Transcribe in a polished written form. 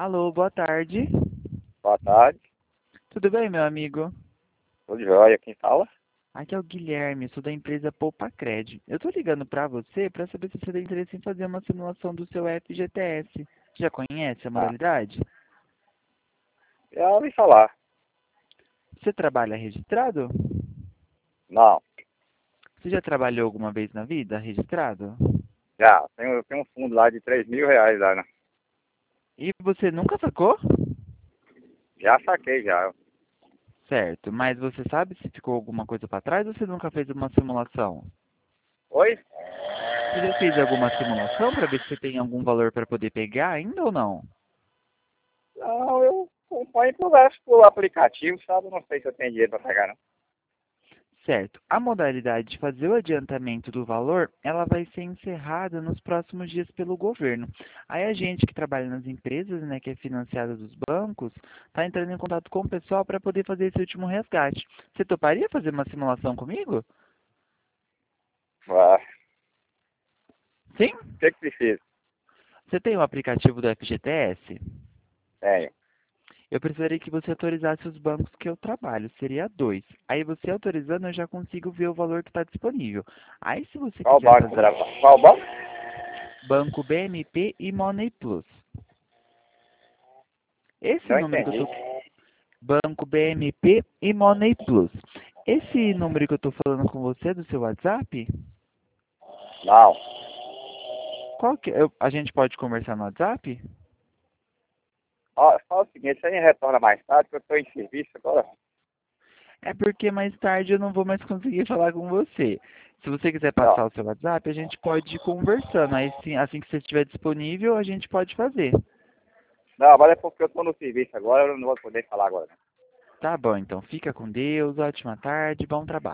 Alô, boa tarde. Boa tarde, Tudo bem, meu amigo? tudo jóia. Quem fala? Aqui é o Guilherme, sou da empresa Poupacred. Eu tô ligando pra você pra saber se você tem interesse em fazer uma simulação do seu FGTS. Já conhece a Ah, modalidade? já ouvi falar. Você trabalha registrado? Não, Você já trabalhou alguma vez na vida registrado? já. Eu tenho um fundo lá de R$ 3.000 lá, né? E você nunca sacou? Já saquei já. Certo, mas você sabe se ficou alguma coisa pra trás ou você nunca fez uma simulação? Oi? Você já fez alguma simulação pra ver se você tem algum valor pra poder pegar ainda ou não? Não, eu acompanho e converso por aplicativo, sabe? Não sei se eu tenho dinheiro pra pegar, não. Certo. A modalidade de fazer o adiantamento do valor, ela vai ser encerrada nos próximos dias pelo governo. Aí a gente que trabalha nas empresas, né, que é financiada dos bancos, está entrando em contato com o pessoal para poder fazer esse último resgate. Você toparia fazer uma simulação comigo? Ah, Sim? o que que precisa? Você tem o aplicativo do FGTS? Tenho. Eu precisaria que você autorizasse os bancos que eu trabalho, seria dois. Aí você autorizando, eu já consigo ver o valor que está disponível. Aí se você Qual quiser banco fazer trabalha? Qual banco? Banco BMP e Money Plus. Esse Não número que eu entendi. tô Banco BMP e Money Plus. Esse número que eu tô falando com você é do seu WhatsApp? Não. Qual que a gente pode conversar no WhatsApp? Ó, fala o seguinte, você me retorna mais tarde, que eu tô em serviço agora. É porque mais tarde eu não vou mais conseguir falar com você. Se você quiser Não. passar o seu WhatsApp, a gente pode ir conversando. Aí sim, assim que você estiver disponível, a gente pode fazer. Não, agora é porque eu tô no serviço agora, eu não vou poder falar agora, não. Tá bom, então fica com Deus, ótima tarde, bom trabalho.